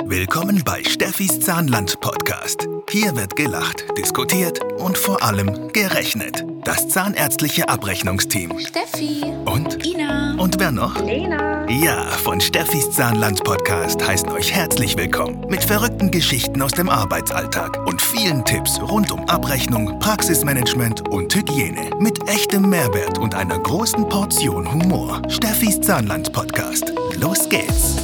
Willkommen bei Steffis Zahnland-Podcast. Hier wird gelacht, diskutiert und vor allem gerechnet. Das zahnärztliche Abrechnungsteam. Steffi. Und? Ina. Und wer noch? Lena. Ja, von Steffis Zahnland-Podcast heißen euch herzlich willkommen. Mit verrückten Geschichten aus dem Arbeitsalltag und vielen Tipps rund um Abrechnung, Praxismanagement und Hygiene. Mit echtem Mehrwert und einer großen Portion Humor. Steffis Zahnland-Podcast. Los geht's!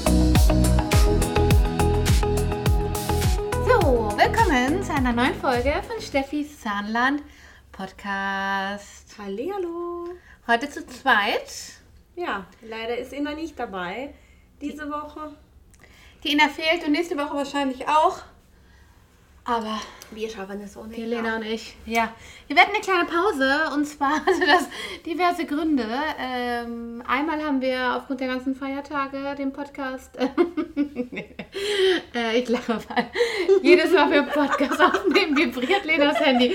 Willkommen zu einer neuen Folge von Steffis Zahnland Podcast. Hallihallo. Heute zu zweit. Ja, leider ist Ina nicht dabei diese Woche. Die Ina fehlt und nächste Woche wahrscheinlich auch. Aber Wir schaffen es ohne die Lena und ich. Ja, wir werden eine kleine Pause und zwar hatte das diverse Gründe. Einmal haben wir aufgrund der ganzen Feiertage den Podcast. Ich glaube mal, jedes Mal für Podcast aufnehmen vibriert Lenas Handy.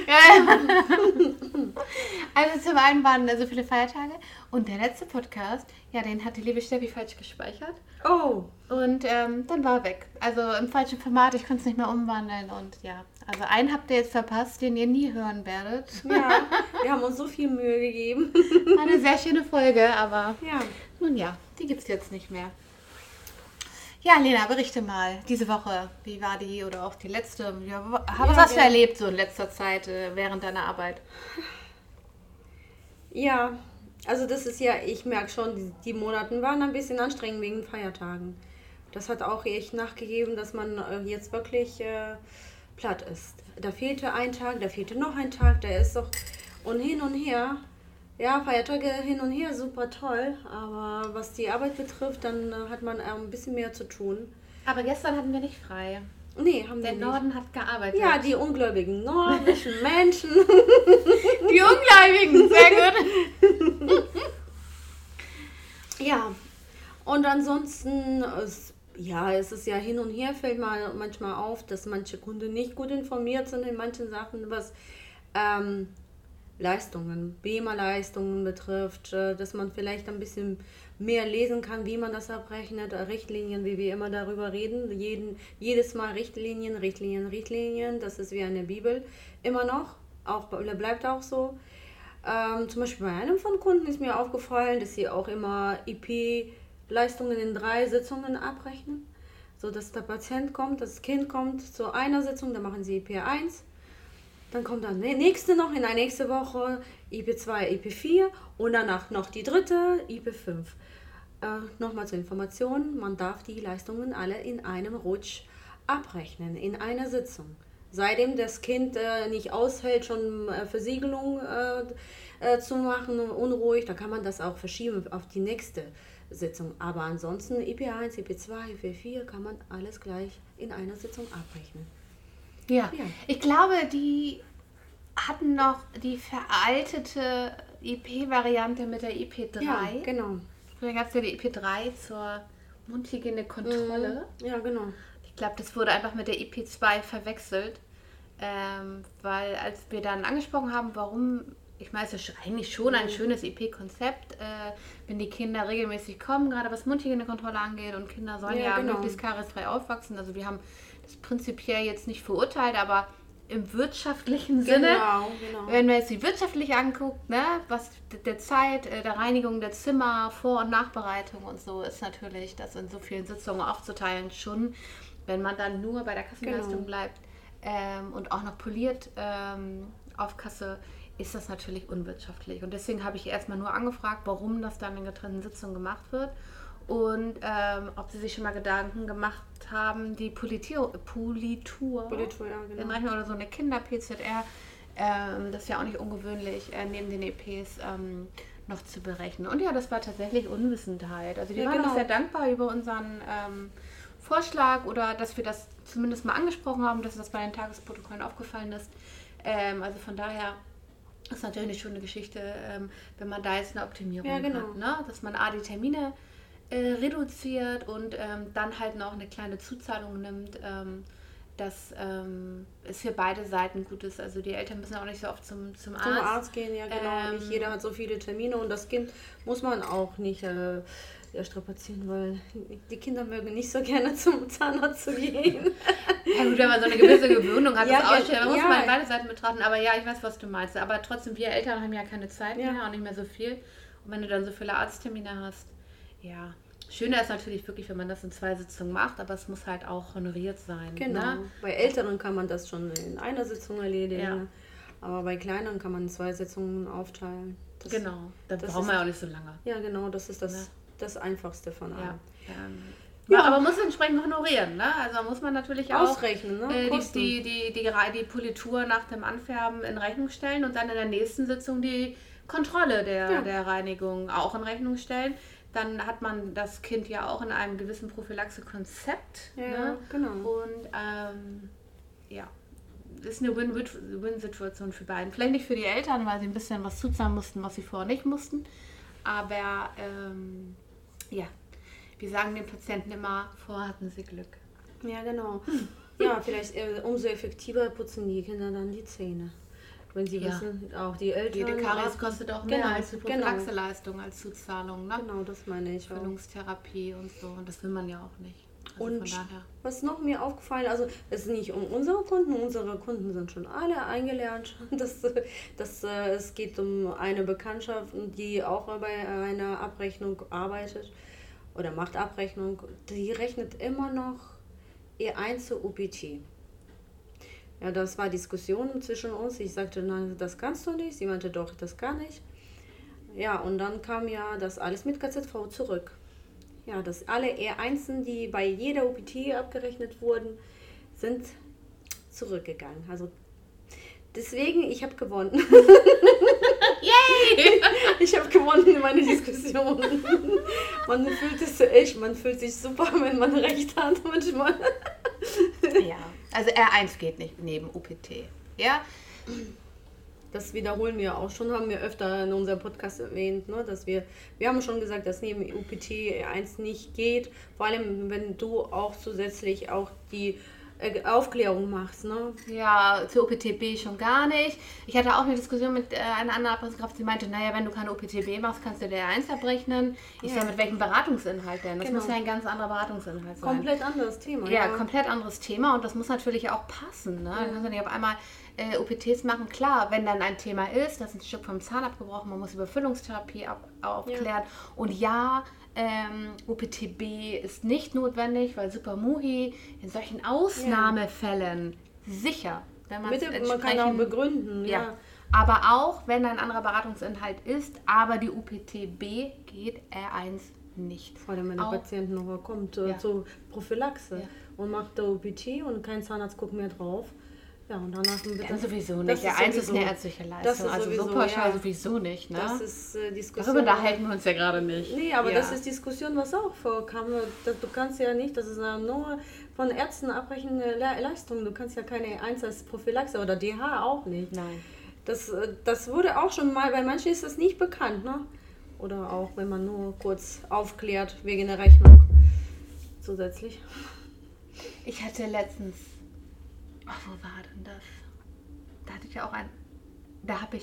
Also zum einen waren so viele Feiertage und der letzte Podcast, ja, den hat die liebe Steffi falsch gespeichert. Oh. Und dann war er weg. Also im falschen Format, ich konnte es nicht mehr umwandeln. Und ja, also einen habt ihr jetzt verpasst, den ihr nie hören werdet. Ja, wir haben uns so viel Mühe gegeben. Eine sehr schöne Folge, aber Ja. nun ja, die gibt es jetzt nicht mehr. Ja, Lena, berichte mal, diese Woche, wie war die oder auch die letzte? Ja, was hast du erlebt so in letzter Zeit während deiner Arbeit? Ja, also das ist ja, ich merke schon, die Monate waren ein bisschen anstrengend wegen Feiertagen. Das hat auch echt nachgegeben, dass man jetzt wirklich platt ist. Da fehlte ein Tag, da fehlte noch ein Tag, da ist doch und hin und her. Ja, Feiertage hin und her, super toll, aber was die Arbeit betrifft, dann hat man ein bisschen mehr zu tun. Aber gestern hatten wir nicht frei. Nee, haben wir Der nicht. Norden hat gearbeitet. Ja, die ungläubigen nordischen Menschen. Die Ungläubigen, sehr gut. Ja, und ansonsten, es ist ja hin und her, fällt mal manchmal auf, dass manche Kunden nicht gut informiert sind in manchen Sachen, was Leistungen, BEMA-Leistungen betrifft, dass man vielleicht ein bisschen mehr lesen kann, wie man das abrechnet, Richtlinien, wie wir immer darüber reden, jedes Mal Richtlinien, das ist wie eine Bibel, immer noch, bleibt auch so. Zum Beispiel bei einem von Kunden ist mir aufgefallen, dass sie auch immer IP-Leistungen in 3 Sitzungen abrechnen, so dass der Patient kommt, das Kind kommt zu einer Sitzung, dann machen sie IP 1. Dann kommt dann die nächste noch in der nächsten Woche, IP2, IP4 und danach noch die dritte, IP5. Nochmal zur Information, man darf die Leistungen alle in einem Rutsch abrechnen, in einer Sitzung. Seitdem das Kind nicht aushält, schon Versiegelung zu machen, unruhig, dann kann man das auch verschieben auf die nächste Sitzung. Aber ansonsten IP1, IP2, IP4 kann man alles gleich in einer Sitzung abrechnen. Ja. Ja. Ich glaube, die hatten noch die veraltete IP-Variante mit der IP3. Ja, genau. Früher gab es ja die IP3 zur Mundhygienekontrolle. Ja, genau. Ich glaube, das wurde einfach mit der IP2 verwechselt, weil als wir dann angesprochen haben, warum, ich meine, es ist eigentlich schon ein schönes IP-Konzept, wenn die Kinder regelmäßig kommen, gerade was Mundhygienekontrolle angeht und Kinder sollen ja genau. möglichst kariesfrei aufwachsen. Also wir haben das prinzipiell jetzt nicht verurteilt, aber im wirtschaftlichen Sinne, Genau. wenn man jetzt die wirtschaftlich anguckt, ne, was der Zeit, der Reinigung der Zimmer, Vor- und Nachbereitung und so, ist natürlich das in so vielen Sitzungen aufzuteilen schon, wenn man dann nur bei der Kassenleistung bleibt und auch noch poliert auf Kasse, ist das natürlich unwirtschaftlich. Und deswegen habe ich erstmal nur angefragt, warum das dann in getrennten Sitzungen gemacht wird. Und ob sie sich schon mal Gedanken gemacht haben, die Politur Ja, in genau. Rechnung oder so eine Kinder-PZR, das ist ja auch nicht ungewöhnlich, neben den EPs noch zu berechnen. Und ja, das war tatsächlich Unwissenheit. Also die waren auch sehr dankbar über unseren Vorschlag oder dass wir das zumindest mal angesprochen haben, dass das bei den Tagesprotokollen aufgefallen ist. Also von daher ist natürlich eine schöne Geschichte, wenn man da jetzt eine Optimierung hat. Ne? Dass man die Termine reduziert und dann halt noch eine kleine Zuzahlung nimmt, dass es für beide Seiten gut ist. Also die Eltern müssen auch nicht so oft zum Arzt. Zum Arzt gehen, ja genau. Nicht jeder hat so viele Termine und das Kind muss man auch nicht sehr strapazieren, weil die Kinder mögen nicht so gerne zum Zahnarzt zu gehen. Ja gut, wenn man so eine gewisse Gewöhnung hat, Ja, das Ausstellen, da muss ja. man beide Seiten betrachten. Aber ja, ich weiß, was du meinst. Aber trotzdem, wir Eltern haben ja keine Zeit Ja. mehr und nicht mehr so viel. Und wenn du dann so viele Arzttermine hast, ja. Schöner ist natürlich wirklich, wenn man das in 2 Sitzungen macht, aber es muss halt auch honoriert sein. Genau. Ne? Bei Älteren kann man das schon in einer Sitzung erledigen. Ja. Aber bei Kleineren kann man in 2 Sitzungen aufteilen. Genau, da das brauchen wir ja auch nicht so lange. Ja, genau, das ist das Einfachste von allem. Ja, aber man muss entsprechend honorieren, ne? Also muss man natürlich auch ausrechnen, ne? Kosten. die Politur nach dem Anfärben in Rechnung stellen und dann in der nächsten Sitzung die Kontrolle der Reinigung auch in Rechnung stellen. Dann hat man das Kind ja auch in einem gewissen Prophylaxe-Konzept. Ja, ne? genau. Und ist eine Win-Win-Situation für beiden. Vielleicht nicht für die Eltern, weil sie ein bisschen was zuzahlen mussten, was sie vorher nicht mussten. Aber wir sagen den Patienten immer, vorher hatten sie Glück. Ja, genau. Ja, vielleicht umso effektiver putzen die Kinder dann die Zähne. Wenn sie wissen, auch die Eltern... Jede Karies kostet auch mehr als die genau. Prophylaxeleistung, als Zuzahlung. Ne? Genau, das meine ich auch. Füllungstherapie und so. Und das will man ja auch nicht. Also Und von daher. was noch mir aufgefallen, also es ist nicht um unsere Kunden sind schon alle eingelernt. Es geht um eine Bekanntschaft, die auch bei einer Abrechnung arbeitet oder macht Abrechnung. Die rechnet immer noch E1 zu UPT. Ja, das war Diskussion zwischen uns. Ich sagte, nein, das kannst du nicht. Sie meinte, doch, das kann ich. Ja, und dann kam ja das alles mit KZV zurück. Ja, dass alle E1, die bei jeder UPT abgerechnet wurden, sind zurückgegangen. Also deswegen, ich habe gewonnen. Yay! Ich habe gewonnen in meiner Diskussion. Man fühlt sich super, wenn man recht hat manchmal. Ja, also R1 geht nicht neben UPT. Ja? Das wiederholen wir auch schon, haben wir öfter in unserem Podcast erwähnt, ne, dass wir haben schon gesagt, dass neben UPT 1 nicht geht, vor allem wenn du auch zusätzlich auch die Aufklärung machst, ne? Ja, zur OPTB schon gar nicht. Ich hatte auch eine Diskussion mit einer anderen Arztkraft, die meinte, naja, wenn du keine OPTB machst, kannst du der R1 abrechnen. Ich sage, mit welchem Beratungsinhalt denn? Das muss ja ein ganz anderer Beratungsinhalt sein. Komplett anderes Thema. Ja, komplett anderes Thema und das muss natürlich auch passen. Ne? Dann kannst du nicht auf einmal OPTs machen. Klar, wenn dann ein Thema ist, das ist ein Stück vom Zahn abgebrochen, man muss über Füllungstherapie aufklären. Und ja, OPTB ist nicht notwendig, weil Supermuhi in solchen Ausnahmefällen sicher, wenn man man kann auch begründen. Ja. Aber auch, wenn ein anderer Beratungsinhalt ist, aber die OPTB geht R1 nicht. Vor allem, wenn der Patient noch kommt zur Prophylaxe und macht der OPT und kein Zahnarzt guckt mehr drauf. Ja, und danach wird das sowieso nicht. Der 1 ist eine ärztliche Leistung, also so pauschal sowieso nicht. Ne? Das ist Diskussion. Darüber halten wir uns ja gerade nicht. Nee, aber das ist Diskussion, was auch vorkam. Du kannst ja nicht, das ist nur von Ärzten abbrechende Leistung. Du kannst ja keine 1 als Prophylaxe oder DH auch nicht. Nein. Das wurde auch schon mal, bei manchen ist das nicht bekannt, ne? Oder auch, wenn man nur kurz aufklärt wegen der Rechnung zusätzlich. Ich hatte letztens... Ach, wo war denn das? Da hatte ich ja auch da habe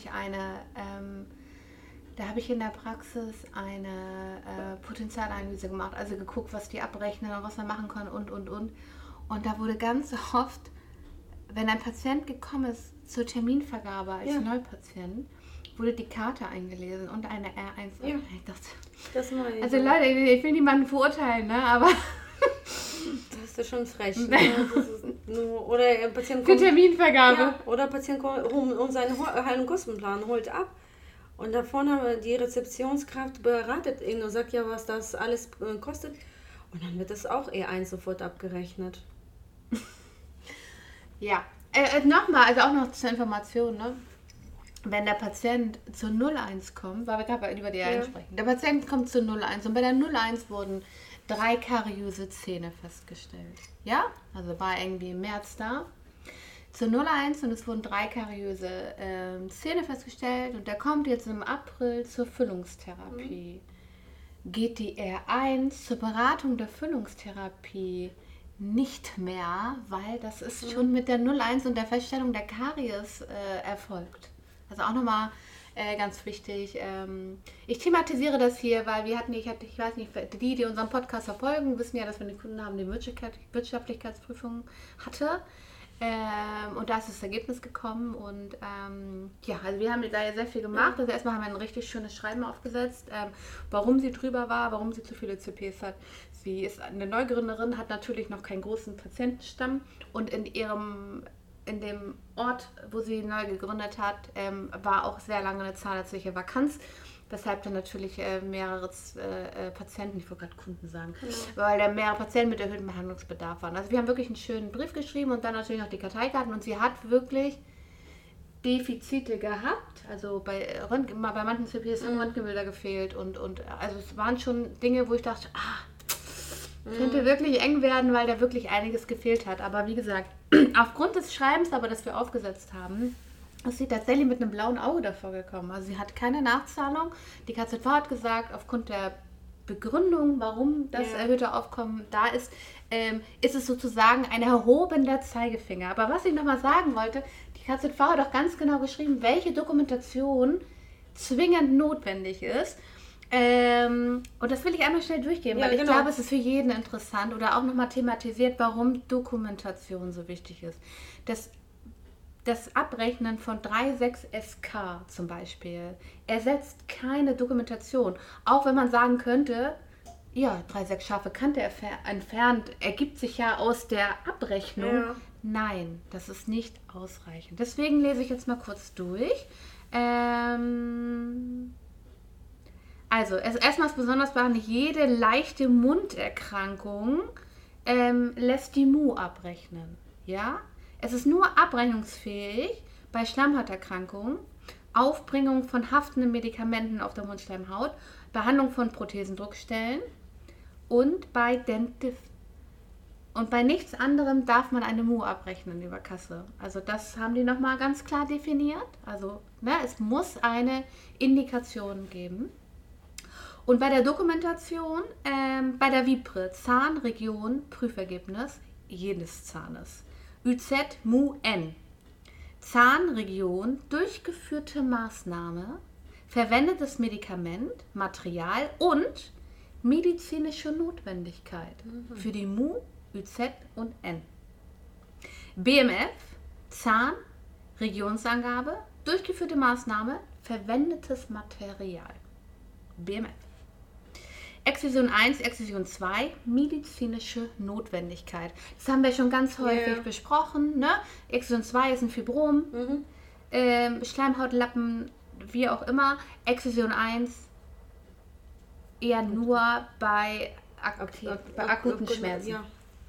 ich in der Praxis eine Potenzialanalyse gemacht, also geguckt, was die abrechnen und was man machen kann und. Und da wurde ganz oft, wenn ein Patient gekommen ist zur Terminvergabe als Neupatient, wurde die Karte eingelesen und eine R1. Ja. Ich dachte, das meine ich. Also Leute, ich will niemanden verurteilen, ne, aber... Das ist schon frech. Ne? Oder ein Patient kommt, für Terminvergabe. Ja, oder ein Patient kommt und seinen Heil- und Kostenplan holt ab. Und da vorne die Rezeptionskraft beratet ihn und sagt ja, was das alles kostet. Und dann wird das auch E1 sofort abgerechnet. Ja, nochmal, also auch noch zur Information, ne? Wenn der Patient zur 01 kommt, weil wir gerade über die 1 sprechen, der Patient kommt zur 01 und bei der 01 wurden 3 kariöse Zähne festgestellt. Ja, also war irgendwie im März da. Zur 01 und es wurden 3 kariöse Zähne festgestellt und der kommt jetzt im April zur Füllungstherapie. Geht die R1 zur Beratung der Füllungstherapie nicht mehr, weil das ist schon mit der 01 und der Feststellung der Karies erfolgt. Also auch nochmal ganz wichtig. Ich thematisiere das hier, weil ich weiß nicht, die unseren Podcast verfolgen, wissen ja, dass wir eine Kunden haben, die Wirtschaftlichkeitsprüfung hatte. Und da ist das Ergebnis gekommen und also wir haben da sehr viel gemacht. Also erstmal haben wir ein richtig schönes Schreiben aufgesetzt, warum sie drüber war, warum sie zu viele CPs hat. Sie ist eine Neugründerin, hat natürlich noch keinen großen Patientenstamm und in dem Ort, wo sie neu gegründet hat, war auch sehr lange eine zahnärztliche Vakanz. Weshalb dann natürlich mehrere Patienten, ich wollte gerade Kunden sagen, weil da mehrere Patienten mit erhöhtem Behandlungsbedarf waren. Also wir haben wirklich einen schönen Brief geschrieben und dann natürlich noch die Karteikarten und sie hat wirklich Defizite gehabt. Also bei manchen CPs haben Röntgenbilder gefehlt und also es waren schon Dinge, wo ich dachte, könnte wirklich eng werden, weil da wirklich einiges gefehlt hat. Aber wie gesagt, aufgrund des Schreibens, das wir aufgesetzt haben, ist sie tatsächlich mit einem blauen Auge davor gekommen. Also sie hat keine Nachzahlung. Die KZV hat gesagt, aufgrund der Begründung, warum das erhöhte Aufkommen da ist, ist es sozusagen ein erhobener Zeigefinger. Aber was ich nochmal sagen wollte, die KZV hat auch ganz genau geschrieben, welche Dokumentation zwingend notwendig ist. Und das will ich einmal schnell durchgehen, weil ich glaube, es ist für jeden interessant oder auch nochmal thematisiert, warum Dokumentation so wichtig ist. Das Abrechnen von 3,6 SK zum Beispiel ersetzt keine Dokumentation. Auch wenn man sagen könnte, 3,6 scharfe Kante entfernt, ergibt sich ja aus der Abrechnung. Ja. Nein, das ist nicht ausreichend. Deswegen lese ich jetzt mal kurz durch. Also, erstmal ist besonders beachtlich, jede leichte Munderkrankung lässt die MU abrechnen. Ja? Es ist nur abrechnungsfähig bei Schleimhauterkrankungen, Aufbringung von haftenden Medikamenten auf der Mundschleimhaut, Behandlung von Prothesendruckstellen und bei Dentif. Und bei nichts anderem darf man eine MU abrechnen über Kasse. Also das haben die nochmal ganz klar definiert. Also es muss eine Indikation geben. Und bei der Dokumentation, bei der Vipre, Zahnregion, Prüfergebnis jedes Zahnes. ÜZ MU N. Zahnregion, durchgeführte Maßnahme, verwendetes Medikament, Material und medizinische Notwendigkeit für die MU, ÜZ und N. BMF, Zahn, Regionsangabe, durchgeführte Maßnahme, verwendetes Material. BMF. Exzision 1, Exzision 2, medizinische Notwendigkeit. Das haben wir schon ganz häufig besprochen. Ne? Exzision 2 ist ein Fibrom, Schleimhautlappen, wie auch immer. Exzision 1 eher nur bei akuten Schmerzen. Ja.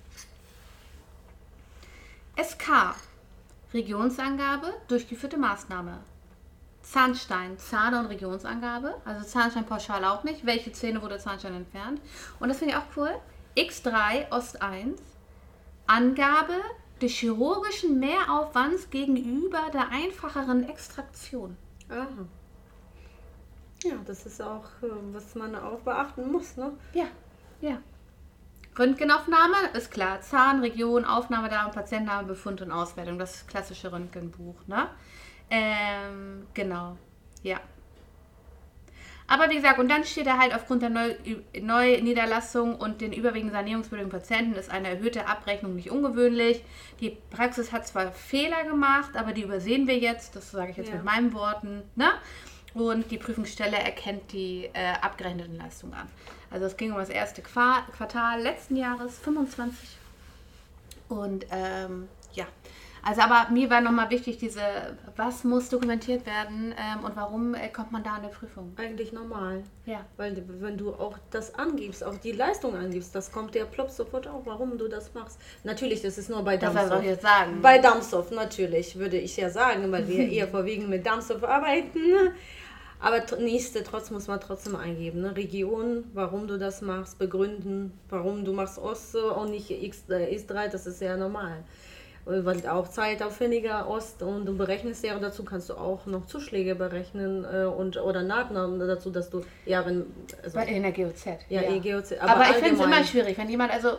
SK, Regionsangabe, durchgeführte Maßnahme. Zahnstein, Zahn- und Regionsangabe, also Zahnstein pauschal auch nicht, welche Zähne wurde Zahnstein entfernt. Und das finde ich auch cool. X3, Ost 1, Angabe des chirurgischen Mehraufwands gegenüber der einfacheren Extraktion. Aha. Ja, das ist auch, was man auch beachten muss, ne? Ja. Röntgenaufnahme, ist klar. Zahnregion, Aufnahme da und Patientenname, Befund und Auswertung. Das ist das klassische Röntgenbuch, ne? Genau, ja. Aber wie gesagt, und dann steht da halt aufgrund der Neuniederlassung und den überwiegend sanierungswürdigen Patienten ist eine erhöhte Abrechnung nicht ungewöhnlich. Die Praxis hat zwar Fehler gemacht, aber die übersehen wir jetzt, das sage ich jetzt mit meinen Worten, ne? Und die Prüfungsstelle erkennt die abgerechneten Leistungen an. Also es ging um das erste Quartal letzten Jahres, 25. Und also aber mir war nochmal wichtig, was muss dokumentiert werden und warum kommt man da an der Prüfung? Eigentlich normal. Ja. Weil wenn du auch das angibst, auch die Leistung angibst, das kommt dir ploppt sofort auf, warum du das machst. Natürlich, das ist nur bei Damsov. Das soll ich jetzt sagen. Bei Damsov natürlich, würde ich ja sagen, weil wir eher vorwiegend mit Damsov arbeiten. Aber nichtsdestotrotz muss man trotzdem eingeben. Ne? Region, warum du das machst, begründen, warum du machst Ost und nicht X3, das ist ja normal. Weil auch zeitaufwendiger Ost und du berechnest ja, und dazu kannst du auch noch Zuschläge berechnen oder Nachnamen dazu, dass du, bei in der GOZ. Ja, GOZ. Aber ich finde es immer schwierig, wenn jemand, also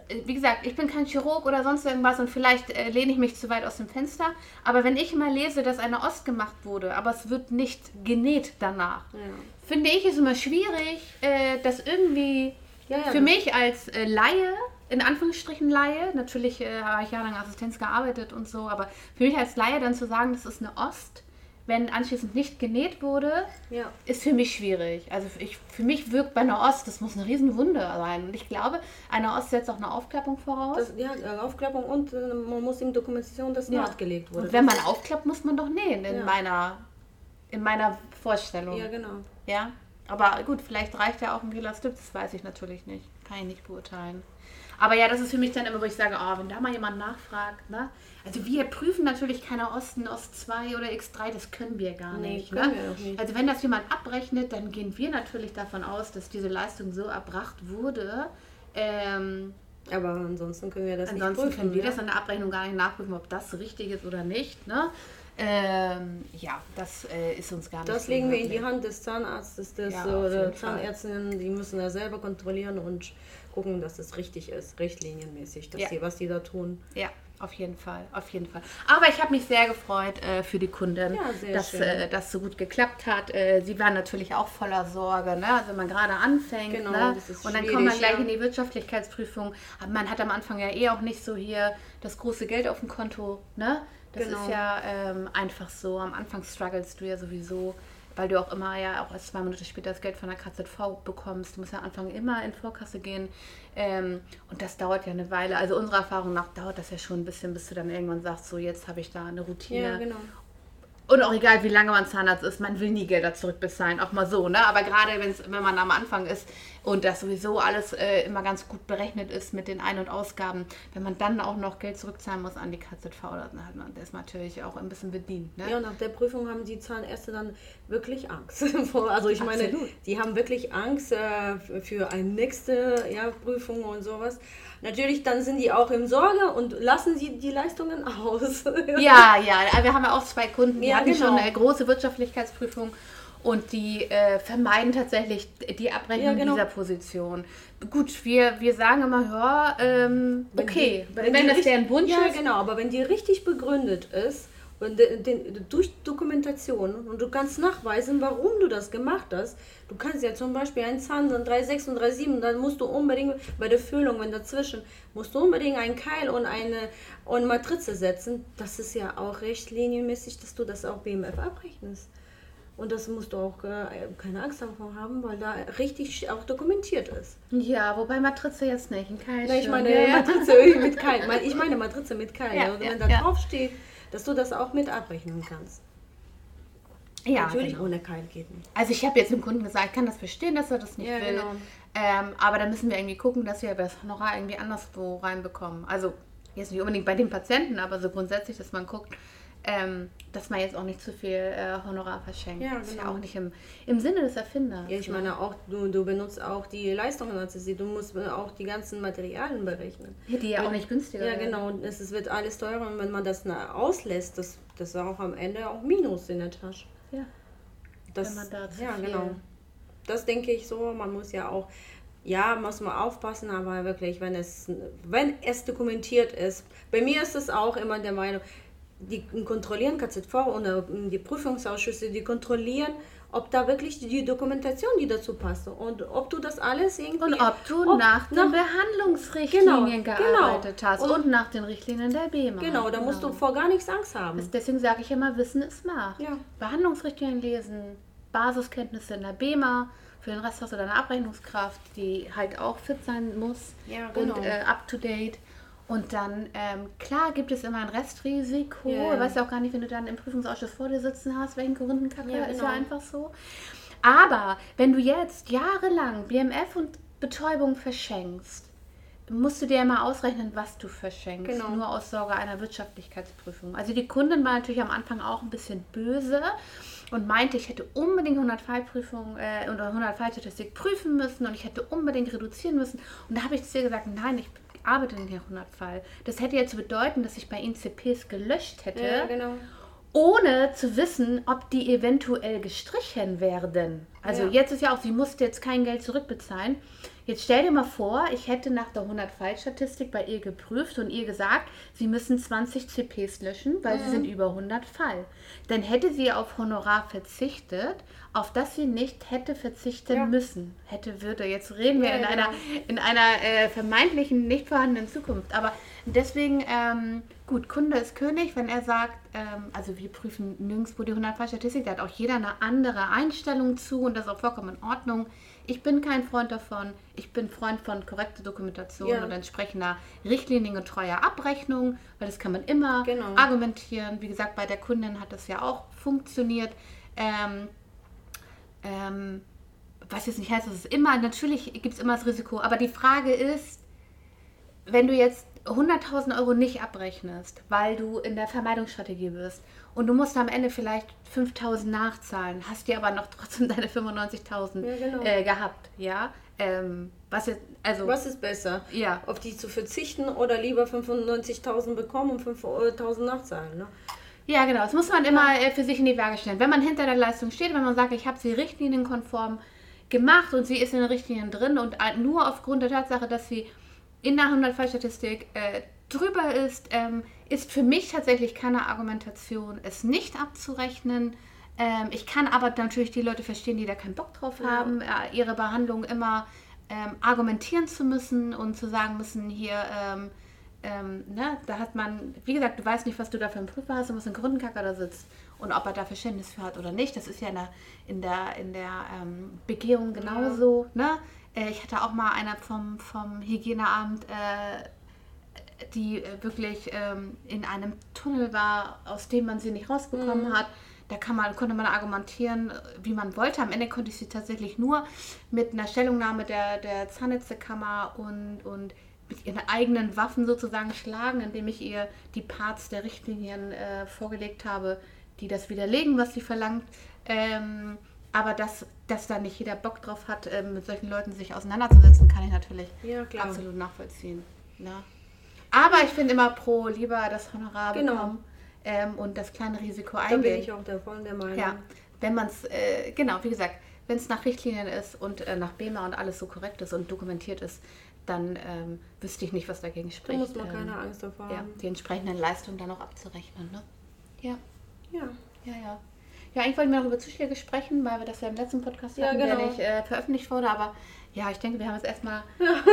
wie gesagt, ich bin kein Chirurg oder sonst irgendwas und vielleicht lehne ich mich zu weit aus dem Fenster, aber wenn ich mal lese, dass eine Ost gemacht wurde, aber es wird nicht genäht danach, finde ich es immer schwierig, das irgendwie für mich als Laie, in Anführungsstrichen Laie, natürlich habe ich jahrelang Assistenz gearbeitet und so, aber für mich als Laie dann zu sagen, das ist eine Ost, wenn anschließend nicht genäht wurde, ist für mich schwierig. Also für mich wirkt bei einer Ost, das muss eine Riesenwunde sein. Und ich glaube, eine Ost setzt auch eine Aufklappung voraus. Aufklappung und man muss in Dokumentation, dass nachgelegt wurde. Und wenn man aufklappt, muss man doch nähen in meiner Vorstellung. Ja, genau. Ja, aber gut, vielleicht reicht ja auch ein Elastik, das weiß ich natürlich nicht. Kann ich nicht beurteilen. Aber ja, das ist für mich dann immer, wo ich sage, wenn da mal jemand nachfragt, ne? Also wir prüfen natürlich keine Osten, Ost 2 oder X3, das können wir gar nicht. Können wir auch nicht. Also wenn das jemand abrechnet, dann gehen wir natürlich davon aus, dass diese Leistung so erbracht wurde. Aber ansonsten können wir das nicht prüfen. Ansonsten können wir das an der Abrechnung gar nicht nachprüfen, ob das richtig ist oder nicht. Ne? Das ist uns gar nicht. Das legen wir in die Hand des Zahnarztes oder Zahnärztinnen, die müssen da selber kontrollieren und gucken, dass das richtig ist, richtlinienmäßig, was die da tun. Ja, auf jeden Fall. Aber ich habe mich sehr gefreut für die Kunden, dass das so gut geklappt hat. Sie waren natürlich auch voller Sorge, ne? Also wenn man gerade anfängt, genau, ne? Das ist und dann kommt man gleich in die Wirtschaftlichkeitsprüfung. Aber man hat am Anfang ja auch nicht so hier das große Geld auf dem Konto, ne? Das ist ja einfach so. Am Anfang strugglest du ja sowieso, weil du auch immer auch erst 2 Monate später das Geld von der KZV bekommst. Du musst ja am Anfang immer in Vorkasse gehen. Und das dauert ja eine Weile. Also unserer Erfahrung nach dauert das ja schon ein bisschen, bis du dann irgendwann sagst, so jetzt habe ich da eine Routine. Ja, genau. Und auch egal, wie lange man Zahnarzt ist, man will nie Gelder zurückbezahlen, auch mal so, ne? Aber gerade wenn man am Anfang ist und das sowieso alles immer ganz gut berechnet ist mit den Ein- und Ausgaben, wenn man dann auch noch Geld zurückzahlen muss an die KZV, dann hat man das natürlich auch ein bisschen bedient, ne? Ja, und nach der Prüfung haben die Zahnärzte dann wirklich Angst. Also ich meine, die haben wirklich Angst für eine nächste Prüfung und sowas. Natürlich, dann sind die auch in Sorge und lassen sie die Leistungen aus. Ja, wir haben ja auch 2 Kunden, die hatten schon eine große Wirtschaftlichkeitsprüfung und die vermeiden tatsächlich die Abrechnung dieser Position. Gut, wir sagen immer, okay, wenn das deren Wunsch ist. Ja, genau, aber wenn die richtig begründet ist, und durch Dokumentation und du kannst nachweisen, warum du das gemacht hast. Du kannst ja zum Beispiel einen Zahn, so ein 3,6 und 3,7, dann musst du unbedingt bei der Füllung, wenn dazwischen, musst du unbedingt einen Keil und eine Matrize setzen. Das ist ja auch richtlinienmäßig, dass du das auch BMF abrechnest. Und das musst du auch keine Angst davor haben, weil da richtig auch dokumentiert ist. Ja, wobei Matrize jetzt nicht, ein Keil. Ich meine Matrize mit Keil. Ich meine Matrize mit Keil. Ja, wenn da drauf steht, dass du das auch mit abrechnen kannst. Ja, natürlich ohne Keil geht nicht. Also ich habe jetzt dem Kunden gesagt, ich kann das verstehen, dass er das nicht will. Genau. Aber da müssen wir irgendwie gucken, dass wir das Honorar irgendwie anderswo reinbekommen. Also jetzt nicht unbedingt bei den Patienten, aber so grundsätzlich, dass man guckt, dass man jetzt auch nicht zu viel Honorar verschenkt. Ja, genau. Das ist ja auch nicht im Sinne des Erfinders. Ja, ich meine auch, du benutzt auch die Leistungen, du musst auch die ganzen Materialien berechnen. Ja, die ja auch nicht günstiger werden. Ja, genau, es wird alles teurer und wenn man das auslässt, das ist auch am Ende auch Minus in der Tasche. Ja, wenn man da zu viel... genau. Das denke ich so, man muss ja auch, muss man aufpassen, aber wirklich, wenn es dokumentiert ist. Bei mir ist es auch immer der Meinung, die kontrollieren KZV und die Prüfungsausschüsse, die kontrollieren, ob da wirklich die Dokumentation, die dazu passt und ob du das alles irgendwie... Und ob du nach den Behandlungsrichtlinien gearbeitet hast und nach den Richtlinien der BEMA. Genau, da musst du vor gar nichts Angst haben. Deswegen sage ich immer, Wissen ist Macht. Ja. Behandlungsrichtlinien lesen, Basiskenntnisse in der BEMA, für den Rest hast du deine Abrechnungskraft, die halt auch fit sein muss und up to date. Und dann, klar gibt es immer ein Restrisiko. Du weißt ja auch gar nicht, wenn du dann im Prüfungsausschuss vor dir sitzen hast, welchen Korinthenkacker, ist ja einfach so. Aber wenn du jetzt jahrelang BMF und Betäubung verschenkst, musst du dir immer ausrechnen, was du verschenkst. Genau. Nur aus Sorge einer Wirtschaftlichkeitsprüfung. Also die Kundin war natürlich am Anfang auch ein bisschen böse und meinte, ich hätte unbedingt 100-Fall-Prüfung oder 100-Fall-Statistik prüfen müssen und ich hätte unbedingt reduzieren müssen. Und da habe ich zu ihr gesagt, nein, ich arbeite in der 100-Fall. Das hätte ja zu bedeuten, dass ich bei ihnen CPs gelöscht hätte, ohne zu wissen, ob die eventuell gestrichen werden. Also jetzt ist ja auch, sie musste jetzt kein Geld zurückbezahlen. Jetzt stell dir mal vor, ich hätte nach der 100-Fall-Statistik bei ihr geprüft und ihr gesagt, sie müssen 20 CPs löschen, weil sie sind über 100 Fall. Dann hätte sie auf Honorar verzichtet, auf das sie nicht hätte verzichten müssen. Jetzt reden wir in einer vermeintlichen, nicht vorhandenen Zukunft. Aber deswegen, gut, Kunde ist König, wenn er sagt, also wir prüfen nirgendwo die 100-Fall-Statistik, da hat auch jeder eine andere Einstellung zu und das ist auch vollkommen in Ordnung. Ich bin kein Freund davon. Ich bin Freund von korrekter Dokumentation und entsprechender richtliniengetreuer Abrechnung, weil das kann man immer argumentieren. Wie gesagt, bei der Kundin hat das ja auch funktioniert. Was jetzt nicht heißt, dass es immer, natürlich gibt es immer das Risiko, aber die Frage ist, wenn du jetzt 100.000 Euro nicht abrechnest, weil du in der Vermeidungsstrategie bist und du musst am Ende vielleicht 5.000 nachzahlen, hast dir aber noch trotzdem deine 95.000 gehabt, was ist besser? Ja. Auf die zu verzichten oder lieber 95.000 bekommen und 5.000 nachzahlen, ne? Ja, genau. Das muss man immer für sich in die Waage stellen. Wenn man hinter der Leistung steht, wenn man sagt, ich habe sie richtlinienkonform gemacht und sie ist in den Richtlinien drin und nur aufgrund der Tatsache, dass sie in der 100-Fall-Statistik drüber ist für mich tatsächlich keine Argumentation, es nicht abzurechnen. Ich kann aber natürlich die Leute verstehen, die da keinen Bock drauf haben, ihre Behandlung immer argumentieren zu müssen und zu sagen müssen, hier, da hat man, wie gesagt, du weißt nicht, was du da für einen Prüfer hast und was ein Grundkacker da sitzt und ob er da Verständnis für hat oder nicht. Das ist ja in der Begehung genauso. Ne? Ich hatte auch mal eine vom Hygieneamt, die wirklich in einem Tunnel war, aus dem man sie nicht rausbekommen hat. Da konnte man argumentieren, wie man wollte. Am Ende konnte ich sie tatsächlich nur mit einer Stellungnahme der Zahnärztekammer und mit ihren eigenen Waffen sozusagen schlagen, indem ich ihr die Parts der Richtlinien vorgelegt habe, die das widerlegen, was sie verlangt. Aber dass da nicht jeder Bock drauf hat, mit solchen Leuten sich auseinanderzusetzen, kann ich natürlich absolut nachvollziehen. Ne? Aber ich finde immer lieber das Honorar bekommen und das kleine Risiko eingehen. Da bin ich auch davon der Meinung. Ja, wenn man es, wie gesagt, wenn es nach Richtlinien ist und nach BEMA und alles so korrekt ist und dokumentiert ist, dann wüsste ich nicht, was dagegen spricht. Da muss man keine Angst davor haben. Die entsprechenden Leistungen dann auch abzurechnen. Ne? Ja. Ja. Ja, eigentlich wollten wir noch über Zuschläge sprechen, weil wir das ja im letzten Podcast hatten, der nicht veröffentlicht wurde. Aber ja, ich denke, wir haben jetzt erstmal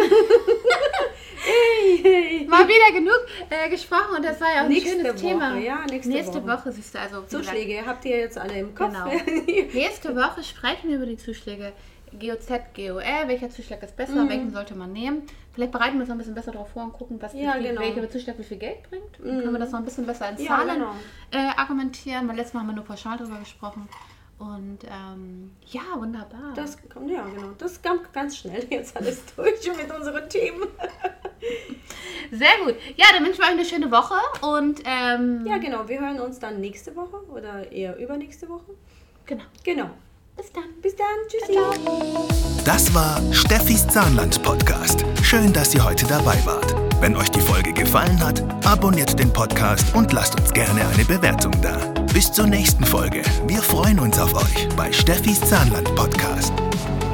mal wieder genug gesprochen und das war ja auch ein schönes Thema. Ja, nächste Woche siehst du also. Zuschläge habt ihr jetzt alle im Kopf. Genau. Nächste Woche sprechen wir über die Zuschläge GOZ, GOL. Welcher Zuschlag ist besser? Welchen sollte man nehmen? Vielleicht bereiten wir uns noch ein bisschen besser darauf vor und gucken, welcher Zuschlag wie viel Geld bringt. Dann können wir das noch ein bisschen besser in Zahlen argumentieren. Weil letztes Mal haben wir nur pauschal darüber gesprochen. Und wunderbar. Das kam ganz schnell jetzt alles durch mit unseren Themen. Sehr gut. Ja, dann wünschen wir euch eine schöne Woche. Und wir hören uns dann nächste Woche oder eher übernächste Woche. Genau. Bis dann. Tschüssi. Ciao. Das war Steffis Zahnland-Podcast. Schön, dass ihr heute dabei wart. Wenn euch die Folge gefallen hat, abonniert den Podcast und lasst uns gerne eine Bewertung da. Bis zur nächsten Folge. Wir freuen uns auf euch bei Steffis Zahnland-Podcast.